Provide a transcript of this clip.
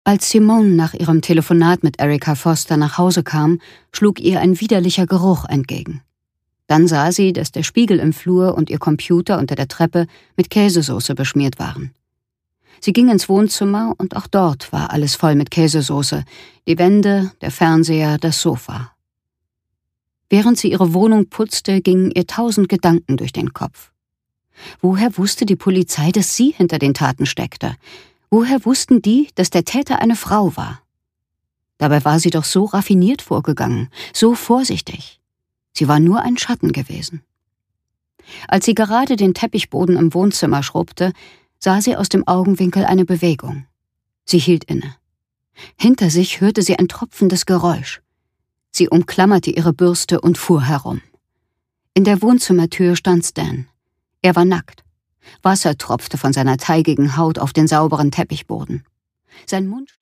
Als Simone nach ihrem Telefonat mit Erica Foster nach Hause kam, schlug ihr ein widerlicher Geruch entgegen. Dann sah sie, dass der Spiegel im Flur und ihr Computer unter der Treppe mit Käsesoße beschmiert waren. Sie ging ins Wohnzimmer und auch dort war alles voll mit Käsesoße, die Wände, der Fernseher, das Sofa. Während sie ihre Wohnung putzte, gingen ihr 1000 Gedanken durch den Kopf. Woher wusste die Polizei, dass sie hinter den Taten steckte? Woher wussten die, dass der Täter eine Frau war? Dabei war sie doch so raffiniert vorgegangen, so vorsichtig. Sie war nur ein Schatten gewesen. Als sie gerade den Teppichboden im Wohnzimmer schrubbte, sah sie aus dem Augenwinkel eine Bewegung. Sie hielt inne. Hinter sich hörte sie ein tropfendes Geräusch. Sie umklammerte ihre Bürste und fuhr herum. In der Wohnzimmertür stand Stan. Er war nackt. Wasser tropfte von seiner teigigen Haut auf den sauberen Teppichboden. Sein Mund